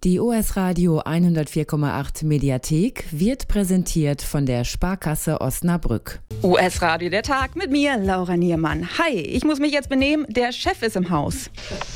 Die US Radio 104,8 Mediathek wird präsentiert von der Sparkasse Osnabrück. US Radio der Tag mit mir, Laura Niermann. Hi, ich muss mich jetzt benehmen, der Chef ist im Haus.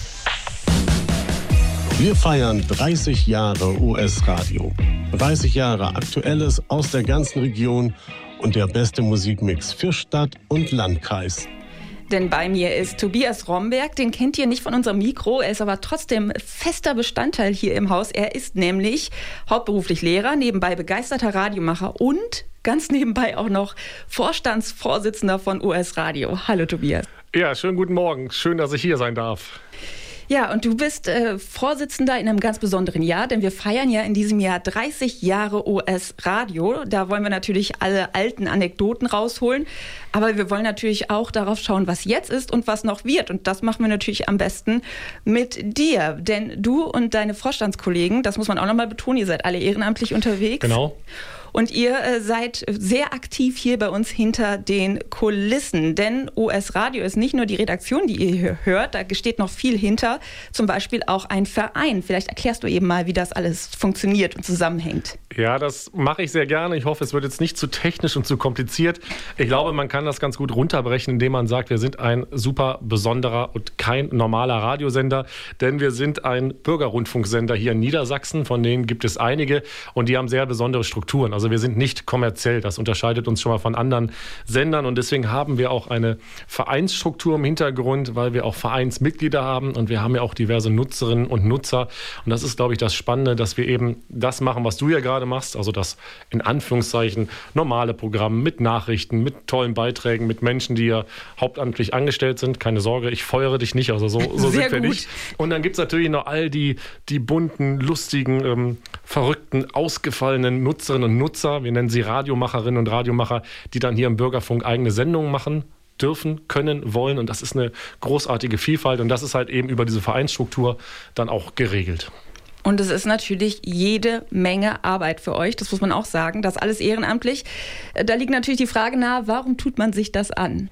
Wir feiern 30 Jahre US Radio. 30 Jahre Aktuelles aus der ganzen Region und der beste Musikmix für Stadt und Landkreis. Denn bei mir ist Tobias Romberg, den kennt ihr nicht von unserem Mikro, er ist aber trotzdem fester Bestandteil hier im Haus. Er ist nämlich hauptberuflich Lehrer, nebenbei begeisterter Radiomacher und ganz nebenbei auch noch Vorstandsvorsitzender von US Radio. Hallo Tobias. Ja, schönen guten Morgen. Schön, dass ich hier sein darf. Ja, und du bist Vorsitzender in einem ganz besonderen Jahr, denn wir feiern ja in diesem Jahr 30 Jahre US Radio. Da wollen wir natürlich alle alten Anekdoten rausholen, aber wir wollen natürlich auch darauf schauen, was jetzt ist und was noch wird. Und das machen wir natürlich am besten mit dir, denn du und deine Vorstandskollegen, das muss man auch nochmal betonen, ihr seid alle ehrenamtlich unterwegs. Genau. Und ihr seid sehr aktiv hier bei uns hinter den Kulissen. Denn US Radio ist nicht nur die Redaktion, die ihr hier hört, da steht noch viel hinter. Zum Beispiel auch ein Verein. Vielleicht erklärst du eben mal, wie das alles funktioniert und zusammenhängt. Ja, das mache ich sehr gerne. Ich hoffe, es wird jetzt nicht zu technisch und zu kompliziert. Ich glaube, man kann das ganz gut runterbrechen, indem man sagt, wir sind ein super besonderer und kein normaler Radiosender. Denn wir sind ein Bürgerrundfunksender hier in Niedersachsen. Von denen gibt es einige und die haben sehr besondere Strukturen. Also wir sind nicht kommerziell, das unterscheidet uns schon mal von anderen Sendern und deswegen haben wir auch eine Vereinsstruktur im Hintergrund, weil wir auch Vereinsmitglieder haben und wir haben ja auch diverse Nutzerinnen und Nutzer und das ist, glaube ich, das Spannende, dass wir eben das machen, was du ja gerade machst, also das in Anführungszeichen normale Programm mit Nachrichten, mit tollen Beiträgen, mit Menschen, die ja hauptamtlich angestellt sind. Keine Sorge, ich feuere dich nicht, also so sind wir nicht. Und dann gibt es natürlich noch all die bunten, lustigen, verrückten, ausgefallenen Nutzerinnen und Nutzer, wir nennen sie Radiomacherinnen und Radiomacher, die dann hier im Bürgerfunk eigene Sendungen machen dürfen, können, wollen. Und das ist eine großartige Vielfalt. Und das ist halt eben über diese Vereinsstruktur dann auch geregelt. Und es ist natürlich jede Menge Arbeit für euch, das muss man auch sagen. Das alles ehrenamtlich. Da liegt natürlich die Frage nahe, warum tut man sich das an?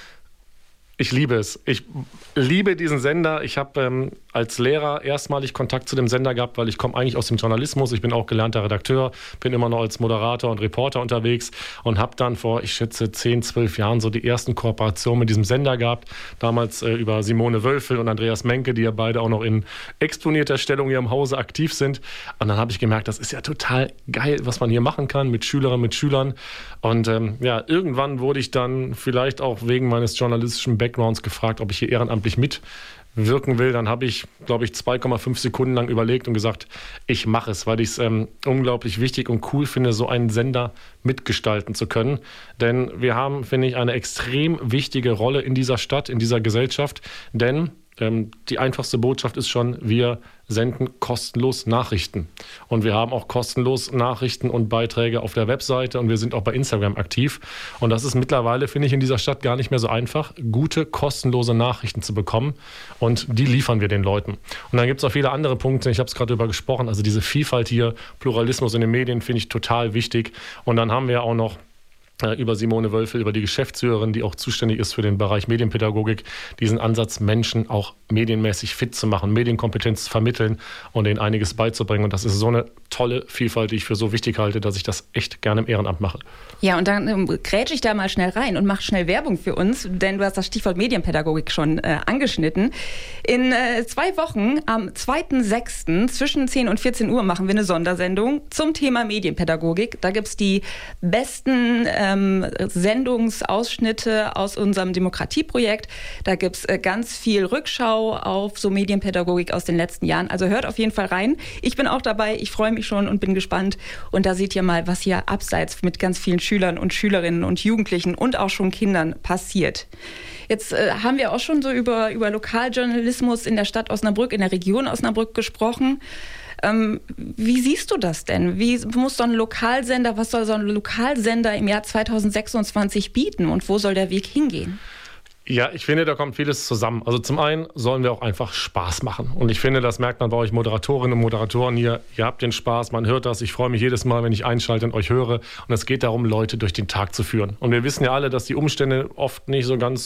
Ich liebe es. Ich liebe diesen Sender. Ich habe als Lehrer erstmalig Kontakt zu dem Sender gehabt, weil ich komme eigentlich aus dem Journalismus. Ich bin auch gelernter Redakteur, bin immer noch als Moderator und Reporter unterwegs und habe dann vor, ich schätze, 10, 12 Jahren so die ersten Kooperationen mit diesem Sender gehabt. Damals über Simone Wölfel und Andreas Menke, die ja beide auch noch in exponierter Stellung hier im Hause aktiv sind. Und dann habe ich gemerkt, das ist ja total geil, was man hier machen kann mit Schülerinnen, mit Schülern. Und irgendwann wurde ich dann vielleicht auch wegen meines journalistischen Backgrounds gefragt, ob ich hier ehrenamtlich mitwirken will. Dann habe ich, glaube ich, 2,5 Sekunden lang überlegt und gesagt, ich mache es, weil ich es unglaublich wichtig und cool finde, so einen Sender mitgestalten zu können. Denn wir haben, finde ich, eine extrem wichtige Rolle in dieser Stadt, in dieser Gesellschaft. Denn die einfachste Botschaft ist schon, wir senden kostenlos Nachrichten. Und wir haben auch kostenlos Nachrichten und Beiträge auf der Webseite und wir sind auch bei Instagram aktiv. Und das ist mittlerweile, finde ich, in dieser Stadt gar nicht mehr so einfach, gute, kostenlose Nachrichten zu bekommen. Und die liefern wir den Leuten. Und dann gibt es auch viele andere Punkte, ich habe es gerade darüber gesprochen, also diese Vielfalt hier, Pluralismus in den Medien finde ich total wichtig. Und dann haben wir auch noch über Simone Wölfel, über die Geschäftsführerin, die auch zuständig ist für den Bereich Medienpädagogik, diesen Ansatz, Menschen auch medienmäßig fit zu machen, Medienkompetenz zu vermitteln und ihnen einiges beizubringen. Und das ist so eine tolle Vielfalt, die ich für so wichtig halte, dass ich das echt gerne im Ehrenamt mache. Ja, und dann grätsche ich da mal schnell rein und mache schnell Werbung für uns, denn du hast das Stichwort Medienpädagogik schon angeschnitten. In 2 Wochen, am 2.6. zwischen 10 und 14 Uhr machen wir eine Sondersendung zum Thema Medienpädagogik. Da gibt es die besten Sendungsausschnitte aus unserem Demokratieprojekt. Da gibt es ganz viel Rückschau auf so Medienpädagogik aus den letzten Jahren. Also hört auf jeden Fall rein. Ich bin auch dabei, ich freue mich schon und bin gespannt. Und da seht ihr mal, was hier abseits mit ganz vielen Schülern und Schülerinnen und Jugendlichen und auch schon Kindern passiert. Jetzt haben wir auch schon so über Lokaljournalismus in der Stadt Osnabrück, in der Region Osnabrück gesprochen. Wie siehst du das denn? Wie muss so ein Lokalsender, was soll so ein Lokalsender im Jahr 2026 bieten und wo soll der Weg hingehen? Ja, ich finde, da kommt vieles zusammen. Also zum einen sollen wir auch einfach Spaß machen. Und ich finde, das merkt man bei euch Moderatorinnen und Moderatoren hier. Ihr habt den Spaß, man hört das. Ich freue mich jedes Mal, wenn ich einschalte und euch höre. Und es geht darum, Leute durch den Tag zu führen. Und wir wissen ja alle, dass die Umstände oft nicht so ganz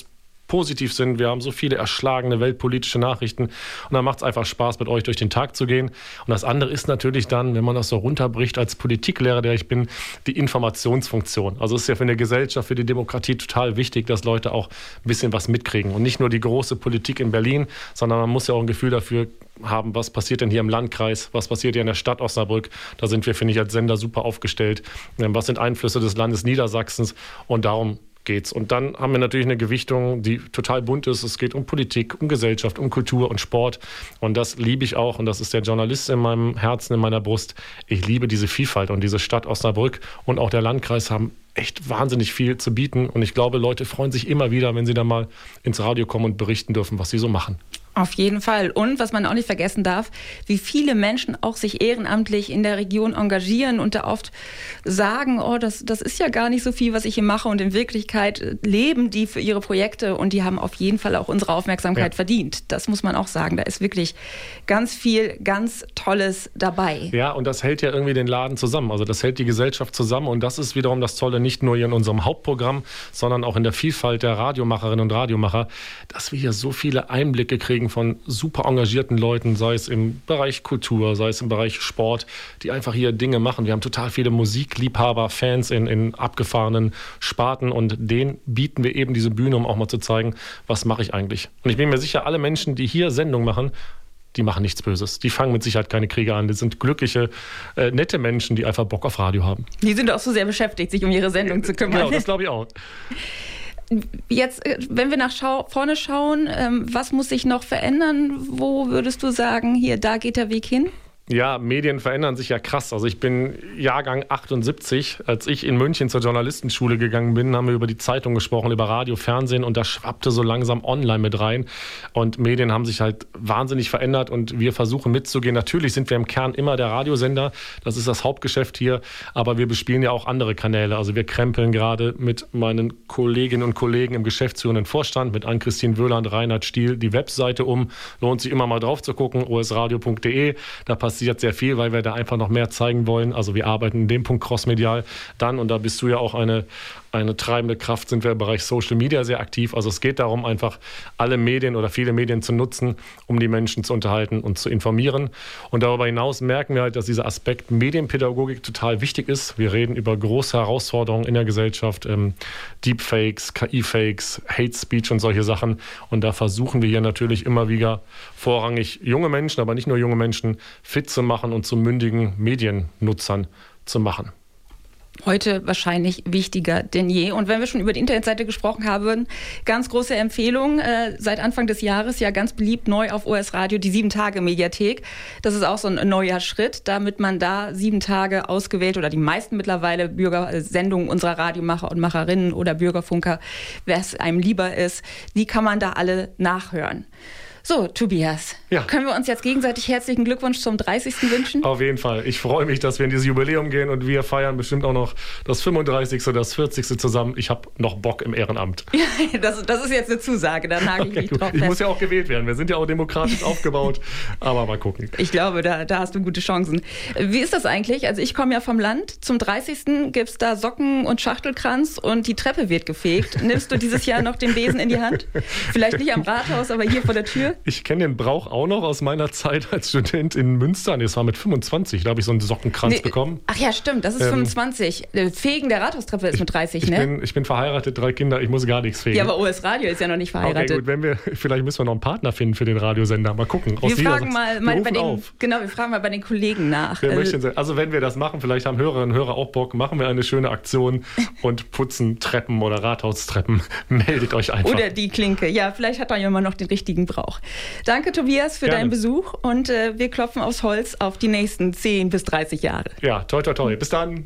positiv sind. Wir haben so viele erschlagene weltpolitische Nachrichten und dann macht es einfach Spaß, mit euch durch den Tag zu gehen. Und das andere ist natürlich dann, wenn man das so runterbricht als Politiklehrer, der ich bin, die Informationsfunktion. Also es ist ja für eine Gesellschaft, für die Demokratie total wichtig, dass Leute auch ein bisschen was mitkriegen und nicht nur die große Politik in Berlin, sondern man muss ja auch ein Gefühl dafür haben, was passiert denn hier im Landkreis, was passiert hier in der Stadt Osnabrück. Da sind wir, finde ich, als Sender super aufgestellt. Was sind Einflüsse des Landes Niedersachsens und darum geht's. Und dann haben wir natürlich eine Gewichtung, die total bunt ist. Es geht um Politik, um Gesellschaft, um Kultur und Sport. Und das liebe ich auch. Und das ist der Journalist in meinem Herzen, in meiner Brust. Ich liebe diese Vielfalt. Und diese Stadt Osnabrück und auch der Landkreis haben echt wahnsinnig viel zu bieten. Und ich glaube, Leute freuen sich immer wieder, wenn sie dann mal ins Radio kommen und berichten dürfen, was sie so machen. Auf jeden Fall. Und was man auch nicht vergessen darf, wie viele Menschen auch sich ehrenamtlich in der Region engagieren und da oft sagen, oh, das ist ja gar nicht so viel, was ich hier mache. Und in Wirklichkeit leben die für ihre Projekte und die haben auf jeden Fall auch unsere Aufmerksamkeit verdient. Das muss man auch sagen. Da ist wirklich ganz viel, ganz Tolles dabei. Ja, und das hält ja irgendwie den Laden zusammen. Also das hält die Gesellschaft zusammen. Und das ist wiederum das Tolle, nicht nur hier in unserem Hauptprogramm, sondern auch in der Vielfalt der Radiomacherinnen und Radiomacher, dass wir hier so viele Einblicke kriegen von super engagierten Leuten, sei es im Bereich Kultur, sei es im Bereich Sport, die einfach hier Dinge machen. Wir haben total viele Musikliebhaber, Fans in abgefahrenen Sparten und denen bieten wir eben diese Bühne, um auch mal zu zeigen, was mache ich eigentlich. Und ich bin mir sicher, alle Menschen, die hier Sendung machen, die machen nichts Böses. Die fangen mit Sicherheit keine Kriege an. Das sind glückliche, nette Menschen, die einfach Bock auf Radio haben. Die sind auch so sehr beschäftigt, sich um ihre Sendung zu kümmern. Genau, das glaube ich auch. Jetzt, wenn wir nach vorne schauen, was muss sich noch verändern? Wo würdest du sagen, hier, da geht der Weg hin? Ja, Medien verändern sich ja krass. Also ich bin Jahrgang 78. Als ich in München zur Journalistenschule gegangen bin, haben wir über die Zeitung gesprochen, über Radio, Fernsehen und da schwappte so langsam online mit rein. Und Medien haben sich halt wahnsinnig verändert und wir versuchen mitzugehen. Natürlich sind wir im Kern immer der Radiosender. Das ist das Hauptgeschäft hier. Aber wir bespielen ja auch andere Kanäle. Also wir krempeln gerade mit meinen Kolleginnen und Kollegen im geschäftsführenden Vorstand, mit Ann-Christine Wöhler und Reinhard Stiel, die Webseite um. Lohnt sich immer mal drauf zu gucken, osradio.de. Da passiert sehr viel, weil wir da einfach noch mehr zeigen wollen. Also wir arbeiten in dem Punkt crossmedial dann und da bist du ja auch eine treibende Kraft, sind wir im Bereich Social Media sehr aktiv. Also es geht darum, einfach alle Medien oder viele Medien zu nutzen, um die Menschen zu unterhalten und zu informieren. Und darüber hinaus merken wir halt, dass dieser Aspekt Medienpädagogik total wichtig ist. Wir reden über große Herausforderungen in der Gesellschaft, Deepfakes, KI-Fakes, Hate Speech und solche Sachen. Und da versuchen wir hier natürlich immer wieder vorrangig junge Menschen, aber nicht nur junge Menschen, fit zu machen und zu mündigen Mediennutzern zu machen. Heute wahrscheinlich wichtiger denn je. Und wenn wir schon über die Internetseite gesprochen haben, ganz große Empfehlung, seit Anfang des Jahres ja ganz beliebt neu auf OS Radio die 7-Tage-Mediathek. Das ist auch so ein neuer Schritt, damit man da 7 Tage ausgewählt oder die meisten mittlerweile Bürgersendungen unserer Radiomacher und Macherinnen oder Bürgerfunker, wer es einem lieber ist, die kann man da alle nachhören. So, Tobias, können wir uns jetzt gegenseitig herzlichen Glückwunsch zum 30. wünschen? Auf jeden Fall. Ich freue mich, dass wir in dieses Jubiläum gehen und wir feiern bestimmt auch noch das 35. oder das 40. zusammen. Ich habe noch Bock im Ehrenamt. Ja, das ist jetzt eine Zusage, da nagel ich mich drauf fest. Ich muss ja auch gewählt werden. Wir sind ja auch demokratisch aufgebaut, aber mal gucken. Ich glaube, da hast du gute Chancen. Wie ist das eigentlich? Also ich komme ja vom Land. Zum 30. gibt es da Socken und Schachtelkranz und die Treppe wird gefegt. Nimmst du dieses Jahr noch den Besen in die Hand? Vielleicht nicht am Rathaus, aber hier vor der Tür? Ich kenne den Brauch auch noch aus meiner Zeit als Student in Münster. Nee, das war mit 25, da habe ich so einen Sockenkranz bekommen. Ach ja, stimmt, das ist 25. Fegen der Rathaustreppe ist mit 30, ne? Ich bin verheiratet, 3 Kinder, ich muss gar nichts fegen. Ja, aber OS Radio ist ja noch nicht verheiratet. Okay, gut, vielleicht müssen wir noch einen Partner finden für den Radiosender. Mal gucken. Wir fragen mal bei den Kollegen nach. Also wenn wir das machen, vielleicht haben Hörerinnen und Hörer auch Bock, machen wir eine schöne Aktion und putzen Treppen oder Rathaustreppen. Meldet euch einfach. Oder die Klinke. Ja, vielleicht hat da jemand noch den richtigen Brauch. Danke, Tobias, für deinen Besuch und wir klopfen aufs Holz auf die nächsten 10 bis 30 Jahre. Ja, toi, toi, toi. Bis dann.